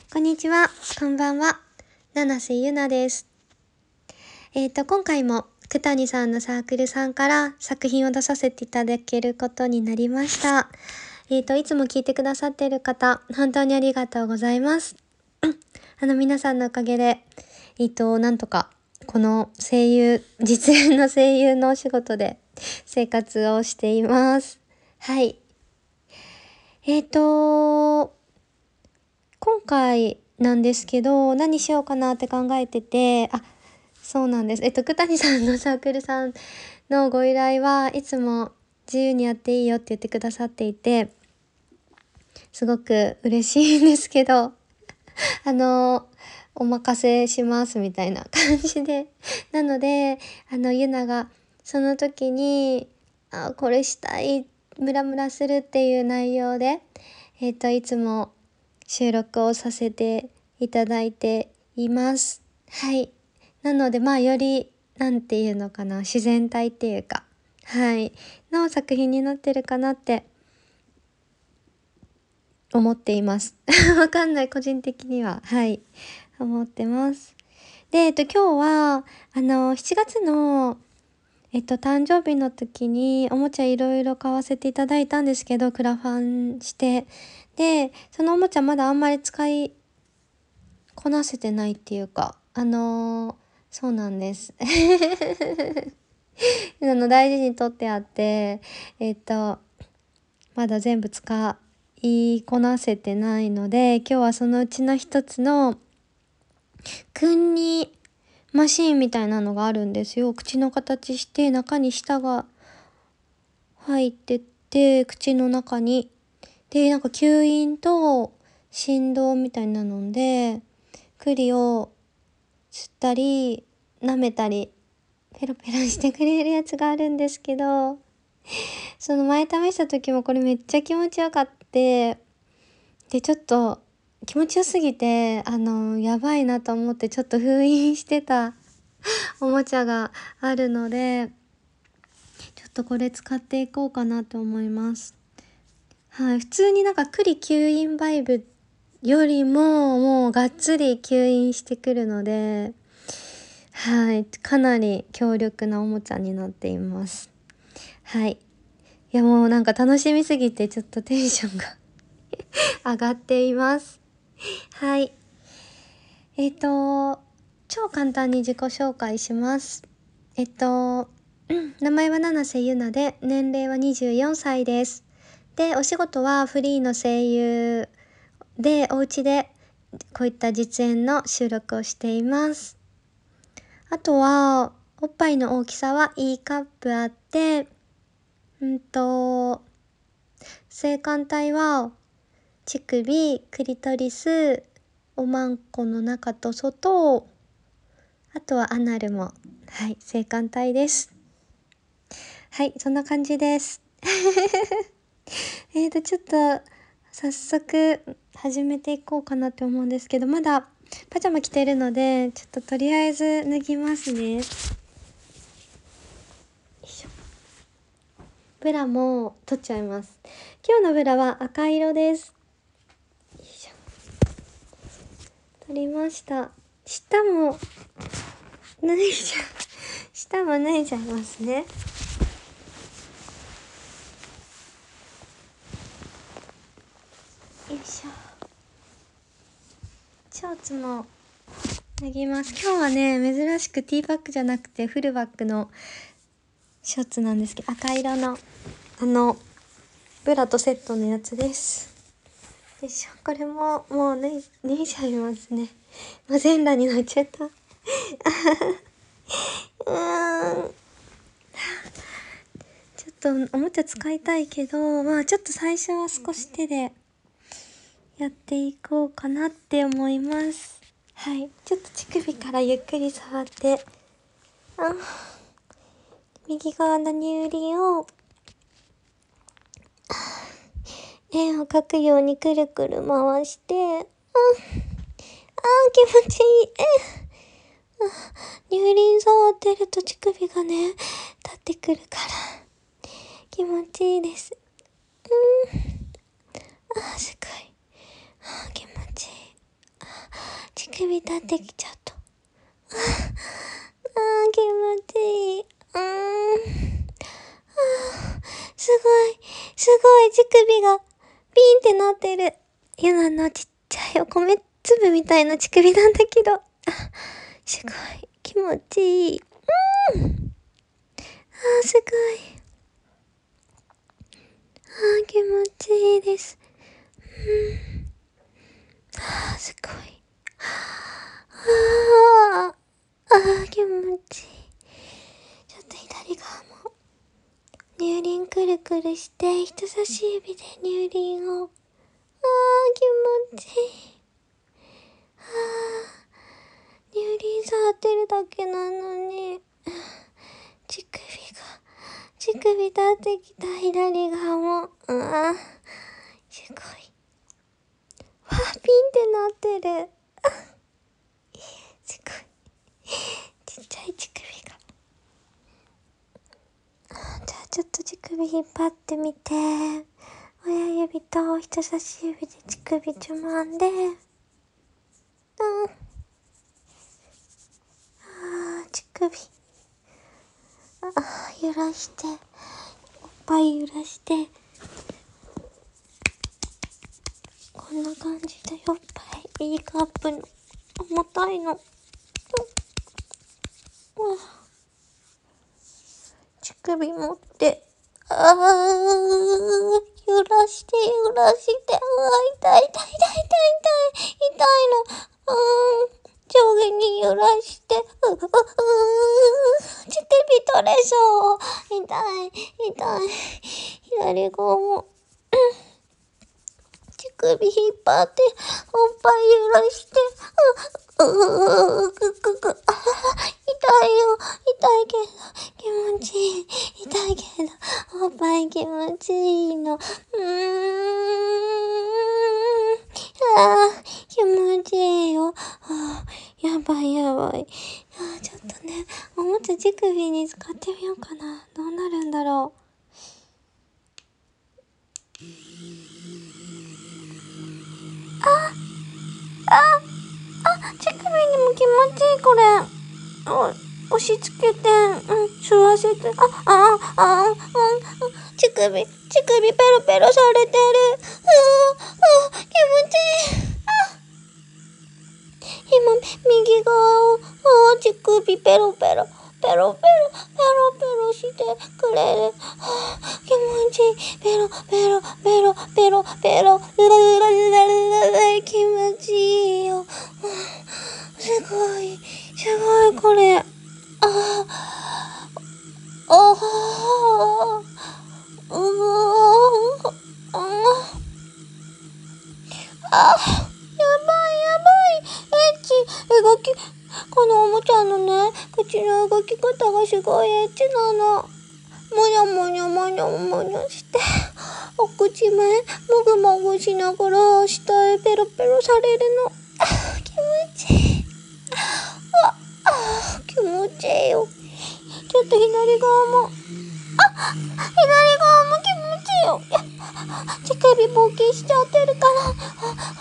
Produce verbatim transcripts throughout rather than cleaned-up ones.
こんにちは、こんばんは。七瀬ゆなです。えっと、今回も久谷さんのサークルさんから作品を出させていただけることになりました。えっと、いつも聞いてくださっている方、本当にありがとうございます。あの、皆さんのおかげで、えっと、なんとか、この声優、実演の声優のお仕事で生活をしています。はい。えっと、今回なんですけど、何しようかなって考えてて、あ、そうなんです。えっと、久谷さんのサークルさんのご依頼はいつも自由にやっていいよって言ってくださっていて、すごく嬉しいんですけど、あの、お任せしますみたいな感じで。なので、あの、ゆながその時に、あ、これしたい、ムラムラするっていう内容で、えっと、いつも収録をさせていただいています。はい。なので、まあ、より、なんていうのかな、自然体っていうか、はい、の作品になってるかなって思っています。わかんない、個人的には。はい。思ってます。で、えっと、今日は、あの、しちがつの、えっと、誕生日の時に、おもちゃいろいろ買わせていただいたんですけど、クラファンして。で、そのおもちゃまだあんまり使いこなせてないっていうか、あのー、そうなんです。あの、大事に取ってあって、えっと、まだ全部使いこなせてないので、今日はそのうちの一つの、くんにマシーンみたいなのがあるんですよ。口の形して、中に舌が入ってて、口の中に。で、なんか吸引と振動みたいなので、栗を吸ったり、舐めたり、ペロペロしてくれるやつがあるんですけど、その前試した時もこれめっちゃ気持ちよかって、で、ちょっと気持ちよすぎて、あの、やばいなと思ってちょっと封印してたおもちゃがあるので、ちょっとこれ使っていこうかなと思います。はい、普通になんか栗吸引バイブよりももうがっつり吸引してくるので、はい、かなり強力なおもちゃになっています。はい。いやもうなんか楽しみすぎてちょっとテンションが上がっています。はい。えっと、超簡単に自己紹介します。えっと、名前は七瀬ゆなで、年齢はにじゅうよんさいです。で、お仕事はフリーの声優で、お家でこういった実演の収録をしています。あとは、おっぱいの大きさは E カップあって、うんと、性感帯は、乳首、クリトリス、おまんこの中と外、あとはアナルも、はい、性感帯です。はい、そんな感じです。えーと、ちょっと、早速、始めていこうかなって思うんですけど、まだ、パジャマ着てるので、ちょっととりあえず脱ぎますね。よいしょ。ブラも取っちゃいます。今日のブラは赤色です。よいしょ。取りました。下も脱いじゃう。下も脱いじゃいますね。よいしょ。ショーツも脱ぎます。今日はね、珍しくティーバッグじゃなくてフルバッグのショーツなんですけど、赤色の、あの、ブラとセットのやつです。よいしょ。これも、もう脱い、脱いじゃいますね。もう全裸になっちゃった。うーん。ちょっとおもちゃ使いたいけど、まあちょっと最初は少し手でやっていこうかなって思います。はい。ちょっと乳首からゆっくり触って、あ、右側の乳輪を、円を描くようにくるくる回して、あ、あ、気持ちいい。え、乳輪触ってると乳首がね、立ってくるから、気持ちいいです。うん。あ、すごい。あ、気持ちいい。あ、 立ってきちゃった。あー、気持ちいい。うーん。あー、すごい、すごい、乳首が、ピンってなってる。ゆなのちっちゃいお米粒みたいな乳首なんだけど。あ、すごい、気持ちいい。うーん。あー、すごい。あー、気持ちいいです。うん。あー、すごい。あー、あー、気持ちいい。ちょっと左側も乳輪くるくるして人差し指で乳輪を、あー、気持ちいい。あー、乳輪触ってるだけなのに乳首が乳首立ってきた。左側も、あー、すごい。わー、ピンってなってる。すごい、ちっちゃい乳首が。じゃあちょっと乳首引っ張ってみて、親指と人差し指で乳首つまんで、うん、あー、乳首、あー、揺らして、おっぱい揺らして、こんな感じでおっぱい、いいカップの、重たいの、うん、乳首持って、あー、揺らして揺らして、あー、痛い痛い痛い痛い痛い痛いの、うーん、上下に揺らして、うううー、乳首取れそう、痛い痛い、左側も、乳首引っ張って、おっぱい揺らして、うううくくく、あ、痛いよ、痛いけど、気持ちいい、痛いけど、おっぱい気持ちいいの、うーん、あー、気持ちいいよ、あー、やばいやばい、あー、ちょっとね、おもちゃ乳首に使ってみようかな、どうなるんだろう。あ、乳首にも気持ちいい、これ。お、押し付けて、うん、吸わせて、あ、あ、あ、うん、乳首、乳首ペロペロされてる。う、う、気持ちいい。今、右側を、あ、乳首ペロペロ、ペロペロ、ペロペロしてくれる。はあ、気持ちいい。ペロペロ、ペロペロ、ペロ、うらうらうらうらうら、気持ちいいよ。はあ、すごい、すごい、これ。ああ、ああ、うー、ああ、やばいやばい、エッチ、動き、このおもちゃのね、口の動き方がすごいエッチなの。もにょもにょもにょもにょして、お口目、もぐもぐしながら、下へペロペロされるの。あ、気持ちいい。あ、あ、気持ちいいよ。ちょっと左側も、あ、左側も気持ちいいよ。いや、乳首勃起しちゃってるから、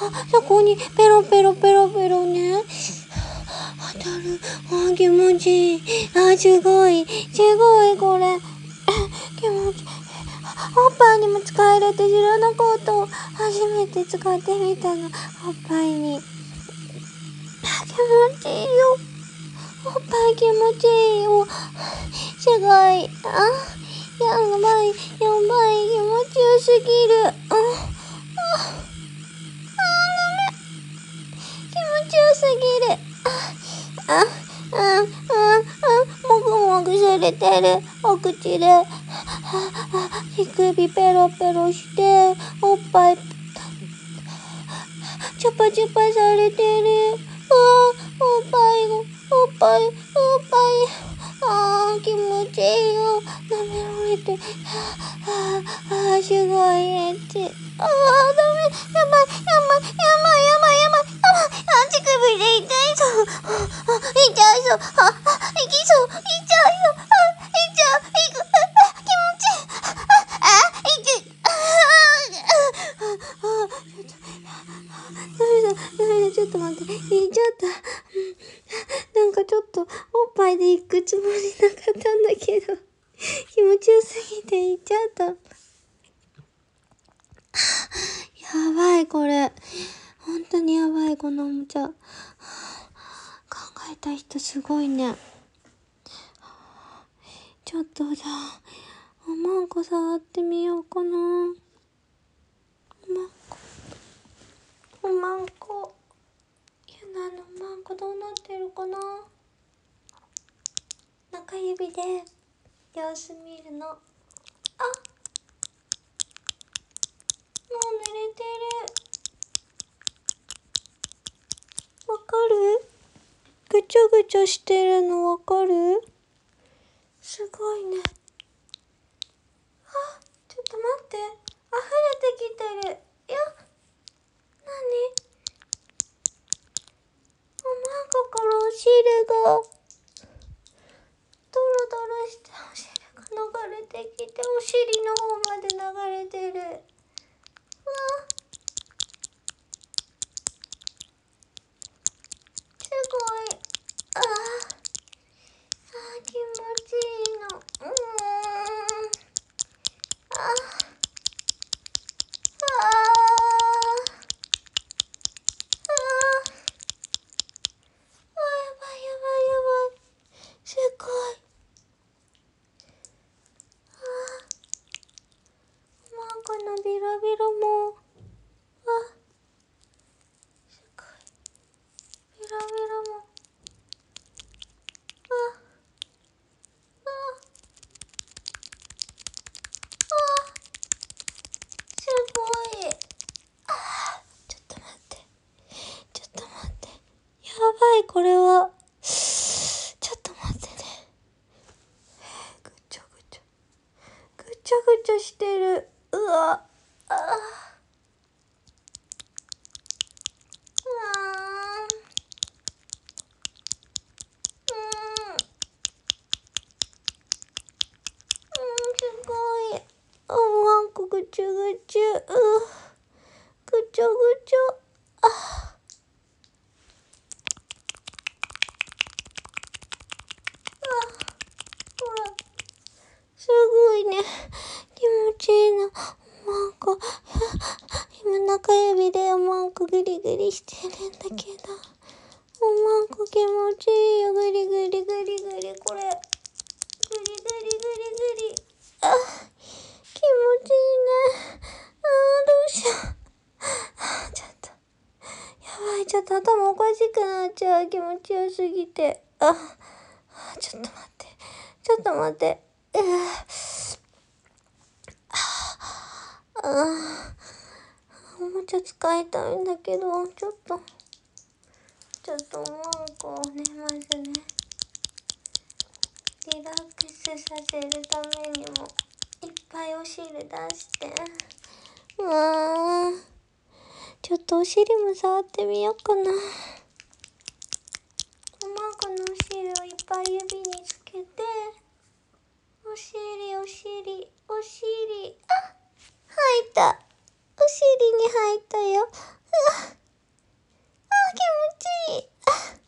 あ、そこにペロペロペロペロね。当たる。あ、気持ちいい。あ、すごい。すごい、これ。気持ちいい。おっぱいにも使えるって知らなかった。初めて使ってみたの。おっぱいに。あ、気持ちいいよ。おっぱい気持ちいいよ。すごい。あ、やばい。やばい。気持ちよすぎる。あ、あ、あ、ダメ。気持ちよすぎる。あ、あ、うん、うん、もぐもぐされてる。お口で。乳首ペロペロして、おっぱい、チュパチュパされてる。あ、おっぱい、おっぱい、おっぱい。あー、気持ちいいよ。舐められて。あー、あー、すごいエッチ。あー、ダメ。やばい、やばい、やばい、やばい、やばい、やばい。あ、乳首で痛いそう。あ、痛いそう。あ、あ、いきそう。痛いよ。あ、痛い。いく。あ、気持ちいい。あ、あ、痛い。あ、あ、あ、あ、ちょっと。ダメだ、ダメだ、ちょっと待って。言っちゃった。なんかちょっと、おっぱいで行くつもりなかったんだけど、気持ちよすぎて言っちゃった。やばい、これ。本当にやばい、このおもちゃ。考えた人すごいね。ちょっとじゃあ、おまんこ触ってみようかな。おまんこ。おまんこ。ゆなのおまんこどうなってるかな。中指で様子見るの。あ、もう濡れてる。わかる？ぐちょぐちょしてるのわかる？すごいね。あ、ちょっと待って。溢れてきてる。いや、なに？おまんこからお汁が、ドロドロしてお汁が流れてきて、お尻の方まで流れてる。うわ。すごい。ああ。ああ、気持ちいいの。うーん。ああ。ああ。ああ。あ、やばいやばいやばい。すごい。ああ。おまんこのビロビロも。あ。すごい。ビロビロも。あ。あ。あ。すごい。ああ。ちょっと待って。ちょっと待って。やばい、これは。ちょっと待ってね。ぐちょぐちょ。ぐちょぐちょしてる。うわ。ああ。うわー。うーん。うん、すごい。あ、わんこぐちゅぐちゅ。うぐちょぐちょ。あ。ほら。すごいね。気持ちいいな。おまんこ。今中指でおまんこグリグリしてるんだけど。おまんこ気持ちいいよ。グリグリグリグリ。これ。グリグリグリグリ。あ、気持ちいいね。あー、どうしよう。あ、ちょっと。やばい、ちょっと頭おかしくなっちゃう。気持ちよすぎて。あ、あ、ちょっと待って。ちょっと待って。うぅ。ああ、おもちゃ使いたいんだけど、ちょっと、ちょっとおまんこをね、まずね、リラックスさせるためにも、いっぱいお汁出して。うわー。ちょっとお尻も触ってみようかな。おまんこのお汁をいっぱい指につけて、お尻、お尻、お尻、あ、入った。お尻に入ったよ。うわ、あ、気持ちいい。あ、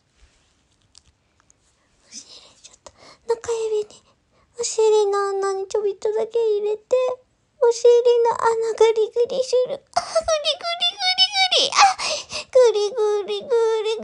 お尻、ちょっと、中指に、お尻の穴にちょびっとだけ入れて、お尻の穴グリグリする。あ、グリグリグリグリ。あ、グリグリグリグリ。う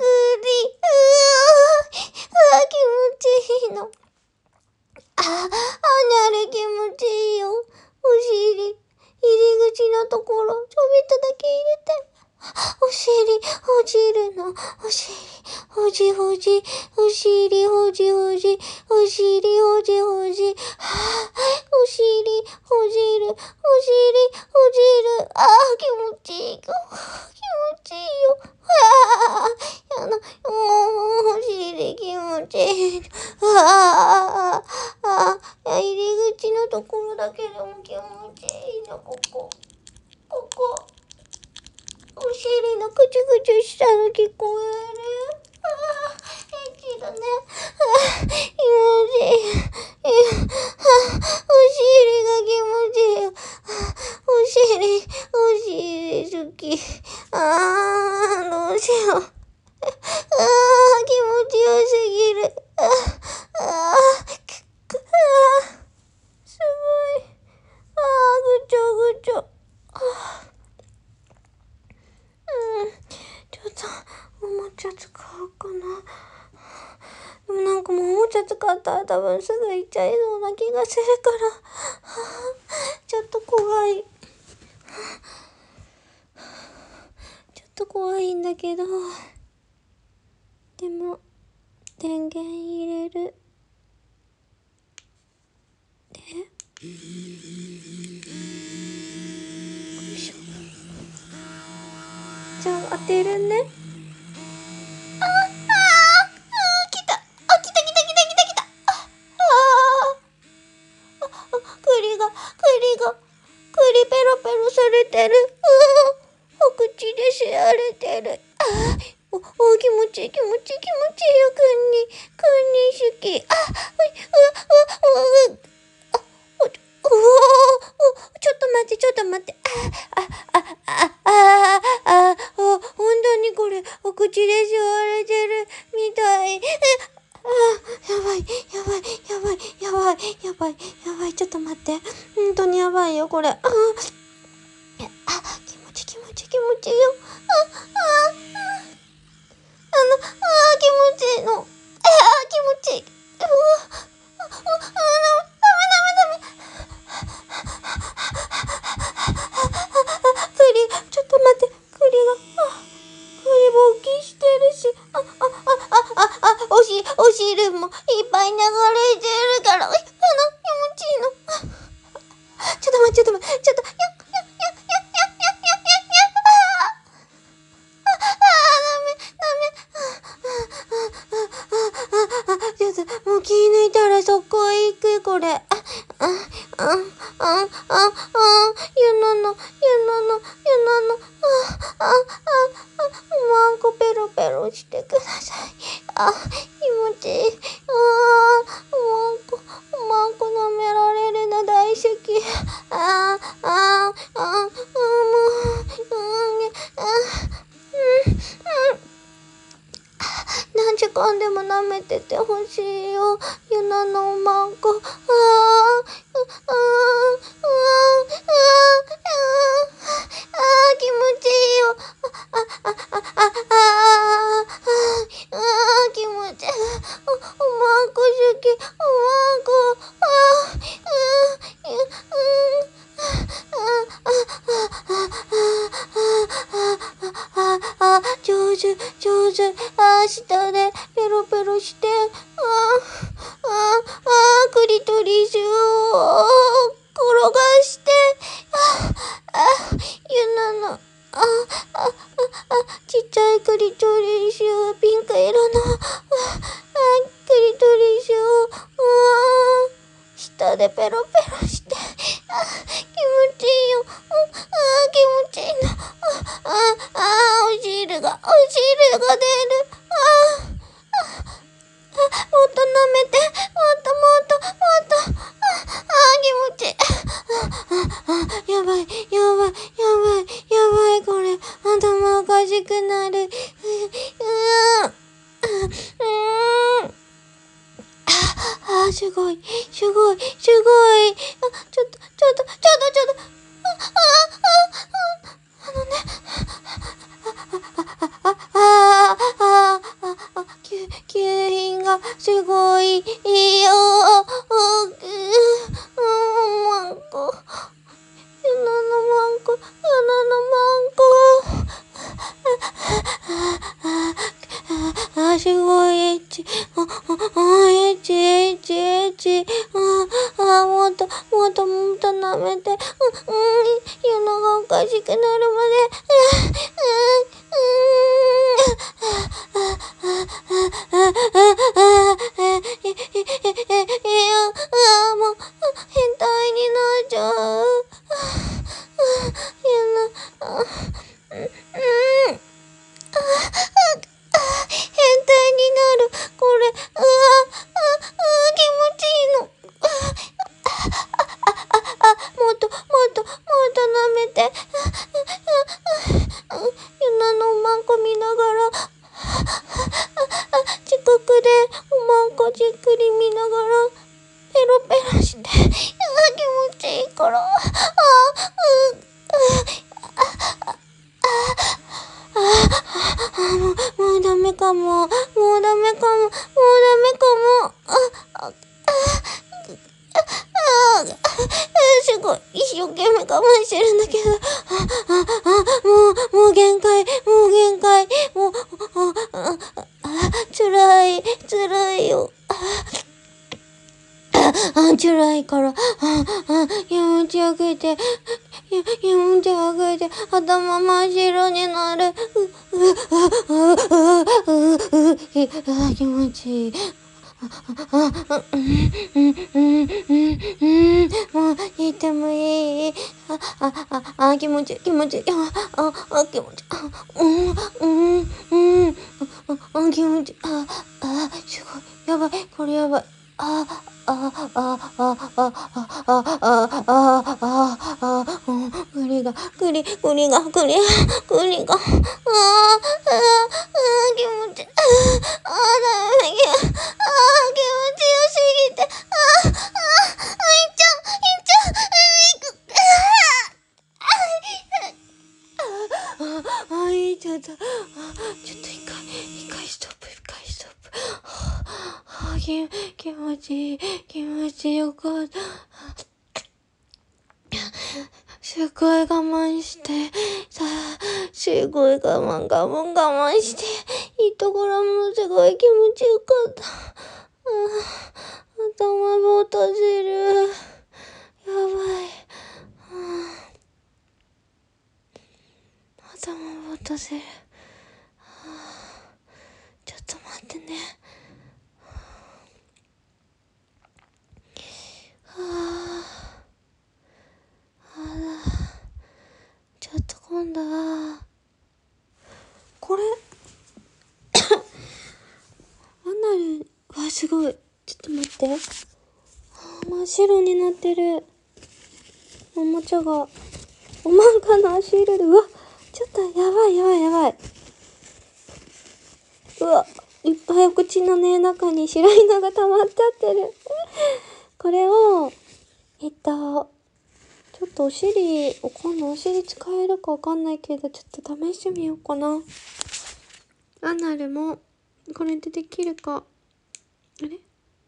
わ、うわ、気持ちいいの。あ、あ、あれ気持ちいいよ。お尻、入り口のところ、ちょびっとだけ入れて。お尻、ほじるの。お尻、ほじほじ、お尻、ほじほじ、お尻、ほじほじ。はあ、お尻、ほじる、お尻、ほじる。ああ、気持ちいい。気持ちいいよ。ああ、やだ。もう、お尻気持ちいい。ああ、ああ、入り口のところだけでも気持ちいいの、ここ。ここ。お尻のぐちゅぐちゅしたの聞こえる？ああ、エッチだね。ああ、気持ちいい。あ、お尻が気持ちいいよ。お尻、お尻好き。ああ、どうちいいの。ああ、気持ちよすぎる。ああ、ああ、く、く、ああ、すごい。ああ、ぐちょぐちょ。ああ、うん、ちょっと、おもちゃ使おうかな。でもなんかもうおもちゃ使ったら多分すぐ行っちゃいそうな気がするから、はあ、ちょっと怖い。ちょっと怖いんだけど、でも、電源入れる。で、よいしょ。じゃあ当てるね。あ、ああ、あ、来た。あ、来た来た来た来た来た。あ、ああ、あ、栗が、栗が、栗ペロペロされてる。うわ、お口で吸われてる。ああ、お、お、気持ちいい気持ちいい気持ちいいよ、くんに。くんに好き。あ、うわ、うわ、うわ、うわ、あ、お、お、お、ちょっと待って、ちょっと待って。あ、あ、あ、あ、あ、あ、ほ、本当にこれ、お口で吸われてるみたい。あ、やばい、やばい、やばい、やばい、やばい、やばい、ちょっと待って。本当にやばいよ、これ。あ、あ、気持ち気持ち気持ちいいよ。あ、あ、あの、あー、気持ちいいの。あー、気持ちいい。うわ、あ、あ、あ、ダメダメダメ。栗、ちょっと待って、栗が、あ、栗勃起してるし、あ、あ、あ、あ、あ、あ、おし、お汁もいっぱい流れてるから、あの、気持ちいいの。あ、ちょっと待って、ちょっと待って、ちょっと、や、や、や、や、や、や、や、や、や、あー、あ、あ、ダメ、ダメ、あ、あ、あ、あ、あ、ちょっと、もう気抜いたらそこへ行く、これ。あ、あ、あ、あ、あ、あ、あ、ゆなの、ゆなの、ゆなの、あ、あ、あ、あ、マンコペロペロしてください。あ、気持ちいい。ああ、マンコ、マンコ舐められるの大好き。あ、あ、あ、あ、もう、うん、あ、うん、うん。何時間でも舐めててほしいよ。ゆなのおまんこ。ああ、ああ、ああ、ああ、気持ちいいよ。あ、あ、あ、あ、あ、ああ、気持ちいい。お、おまんこ好き。おまんこ。ああ、うん、うん、ああ、上手、上手。あ、下でペロペロして。ああ、ああ、クリトリスを転がして。ああ、ゆなの。ああ、あ、あ、ちっちゃいクリトリスをピンク色の。ああ、クリトリスを、ああ、下でペロペロして。あ、気持ちいいよ。ああ、気持ちいいの。ああ、ああ、お汁が、お汁が出る。ああ、あ、もっと舐めて。もっともっと、もっと。ああ、気持ちいい。ああ、やばい、やばい、やばい、やばい、これ。頭おかしくなる。う、うーん。うーん。ああ、すごい、すごい、すごい。あ、ちょっと、ちょっと、ちょっと、ちょっと。あ、あ、あ、あ、あのね。あ、あ、あ、あ、あ、あ、吸、吸引がすごい、いいよ。う、う、マンコ。ゆなのマンコ、ゆなのマンコ。あ、あ、すごいエッチ。あ、あ、エッチ、エッチ、エッチ。あ、あ、もっと、もっと、もっと舐めて。うん、うん、ゆながおかしくなるまで。うん、うん、もう、変態になっちゃう。ゆな、うん、変態になる。これ、うわ、 メかも。もうダメかも。もうダメかも。あ、あ、あ、あ、あ、すごい。一生懸命我慢してるんだけど。あ、あ、あ、もう、もう限界。もう限界。もう、あ、あ、あ、あ、辛い。辛いよ。あ、あ、辛いから。あ、あ、気持ち上げて。気持ち上げて。頭真っ白になる。う、う、う、う、う、う、う、う、あ、気持ちいい。あ、あ、うん、うん、うん、うん、うん、もう、言ってもいい。あ、あ、あ、あ、気持ちいい、気持ちいい。あ、あ、あ、気持ちいい。あ、うん、うん、うん、あ、あ、気持ちいい。あ、あ、すごい。やばい、これやばい。あ、あ、あ、あ、あ、あ、あ、あ、あ、あ、あ、あ、うん、栗が、栗、栗が、栗が、栗が、あ、あ、あ、気持ちいい。あ、ダメ、あ、気持ちよすぎて、あ、あ、あ、いっちゃう、いっちゃう、いく、あ、あ、いっちゃった。あ、ちょっと一回、一回ストップ、一回ストップ。あ、気、気持ちいい、気持ちよかった。すごい我慢して、さあ、すごい我慢、我慢、我慢して、いいところもすごい気持ちよかった。あ、頭ぼーっとしてる。やばい。あ、頭ぼーっとしてる。あ、ちょっと待ってね。ああ、あら、ちょっと今度は、これ、アナルはすごい。ちょっと待って。真っ白になってる。おもちゃが。おまんかの足入れる。うわ、ちょっとやばいやばいやばい。うわ、いっぱいお口のね、中に白いのが溜まっちゃってる。これを、えっと、ちょっとお尻、わかんない。お尻使えるかわかんないけど、ちょっと試してみようかな。アナルも、これでできるか。あれ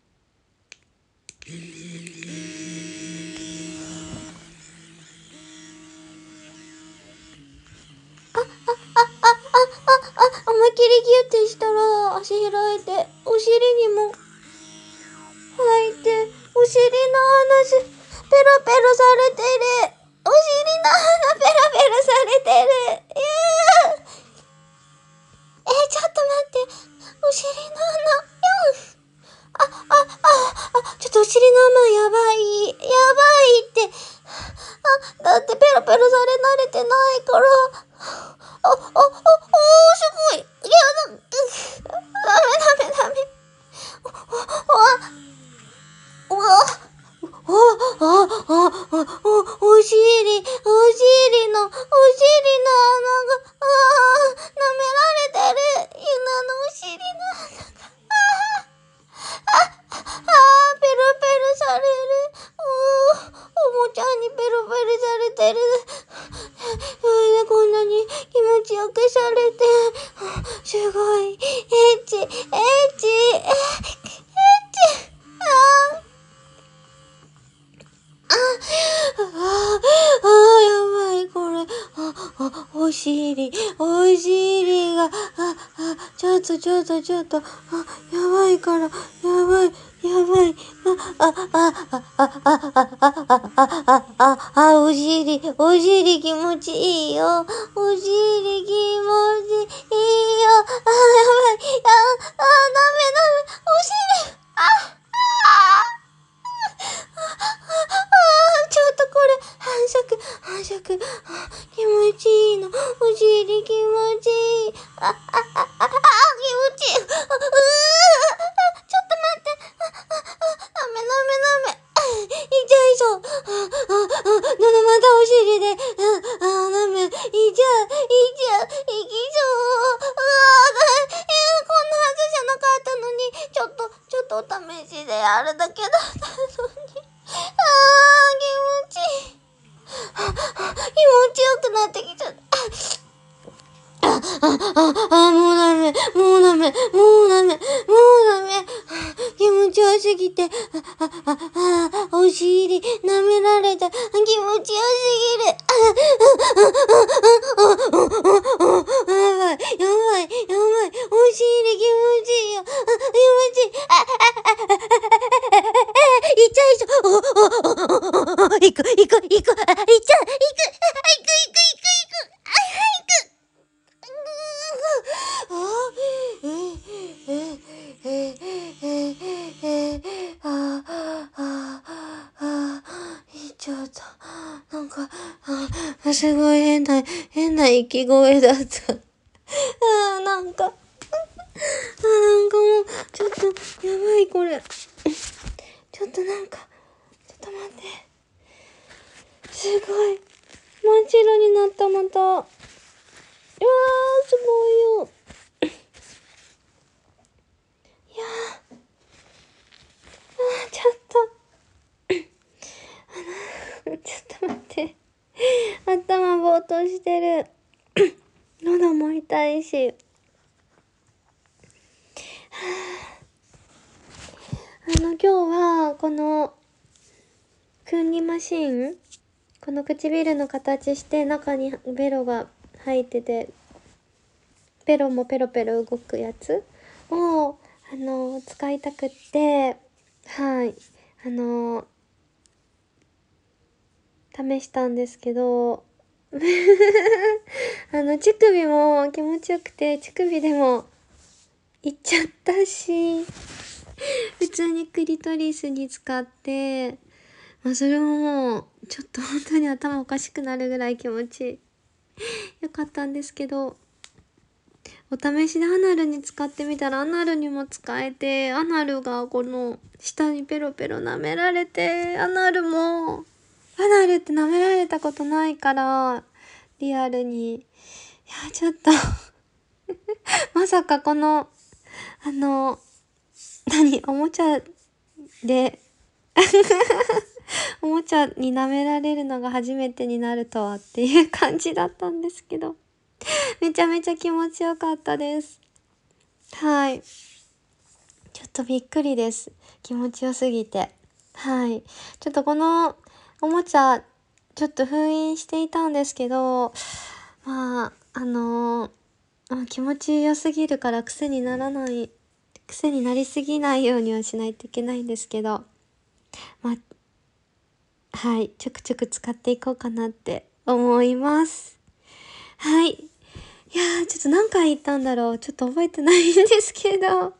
思いっきりギュってしたら足開いて、お尻にも入って、お尻の鼻ペロペロされてる。お尻の鼻ペロペロされてる。いやー、えー、ちょっと待って。お尻の穴、あ、あ、あ、あ、ちょっとお尻の穴やばい。やばいって。あ、だってペロペロされ慣れてないから。あ、あ、あ、あ、すごい。いや、だ、ダメダメダメ。うわ、うわ、あ、あ、あ、あ、お、お尻、お尻の、お尻の穴が、ああ、舐められてる。犬のお尻の穴が。あ、あ、あ、ペロペロされる。お、おもちゃにペロペロされてる。それでこんなに気持ちよくされて、すごい、エッチ、エッチ、エッチ、ああ、ああ、あ、やばい、これ。あ、あ、お尻、お尻が、あ、あ、ちょっと、ちょっと、ちょっと、あ、やばいから、やばい、やばい、あ、あ、あ、あ、あ、あ、あ、あ、あ、あ、あ、あ、お尻、お尻気持ちいいよ。お尻気持ちいいよ。あ、やばい、あ、あ、あ、ダメ、ダメ、お尻、あ、あ、あ、ちょっとこれ、反射、反射、あ、気持ちいいの。お尻気持ちいい。あ、あ、あ、あ、あ、気持ちいい。あ、うー、あ、ちょっと待って。あ、あ、あ、ダメダメダメ。あ、痛いそう。あ、あ、あ、なのまたお尻で。あ、あ、ダメ。痛い、痛い、いきそう。うわ、だ、えー、こんなはずじゃなかったのに、ちょっと、ちょっとお試しでやるだけだったのに。あー、気持ちいい。あ、あ、気持ちよくなってきちゃった。あ、 あ、あ、もうダメ、もうダメ、もうダメ、もうダメ。気持ちよすぎて、あ、あ、あ、あ、お尻舐められた。気持ちよすぎる。あ、あ、あ、あ、あ、あ、あ、あ、やばい、やばい、やばい。お尻気持ちいいよ。あ、気持ちいい。あ、あ、あ、あ、あ、あ、いっちゃいしょ。あ、あ、あ、あ、行く、行く、行く。あ、いっちゃう、行く。あ、行く、行く、行く、行く。あ、行く。あ、え、え、え、え、え、え、あ、あ、あ、言っちゃった。なんか、あ、すごい変な、変な息声だった。あ、なんか、あ、なんかもう、ちょっと、やばいこれ。ちょっとなんか、ちょっと待って。すごい。真っ白になった、また。うわー、すごいよ。いやー、あー、ちょっと、ちょっと待って。頭ぼーっとしてる。喉も痛いし。あの、今日は、この、クンニマシン、この唇の形して中にベロが入ってて、ベロもペロペロ動くやつを、あの、使いたくって、はい、あの、試したんですけど、あの、乳首も気持ちよくて、乳首でもいっちゃったし、普通にクリトリスに使って、まあ、それももう、ちょっと本当に頭おかしくなるぐらい気持ちよかったんですけど、お試しでアナルに使ってみたらアナルにも使えて、アナルがこの下にペロペロ舐められて、アナルも、アナルって舐められたことないから、リアルに。いや、ちょっとまさかこの、あの、何、おもちゃでおもちゃに舐められるのが初めてになるとはっていう感じだったんですけど、めちゃめちゃ気持ちよかったです。はい。ちょっとびっくりです。気持ちよすぎて。はい。ちょっとこのおもちゃ、ちょっと封印していたんですけど、まあ、あのー、気持ちよすぎるから癖にならない、癖になりすぎないようにはしないといけないんですけど、まあ、はい、ちょくちょく使っていこうかなって思います。はい。いやー、ちょっと何回言ったんだろう。ちょっと覚えてないんですけど。あ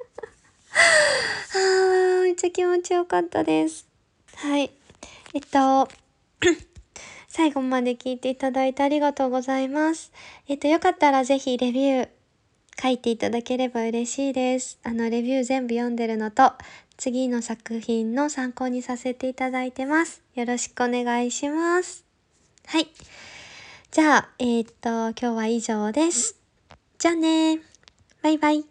ー、めっちゃ気持ちよかったです。はい。えっと、最後まで聞いていただいてありがとうございます。えっと、よかったらぜひレビュー書いていただければ嬉しいです。あの、レビュー全部読んでるのと、次の作品の参考にさせていただいてます。よろしくお願いします。はい。じゃあ、えー、っと、今日は以上です。じゃあねー。バイバイ。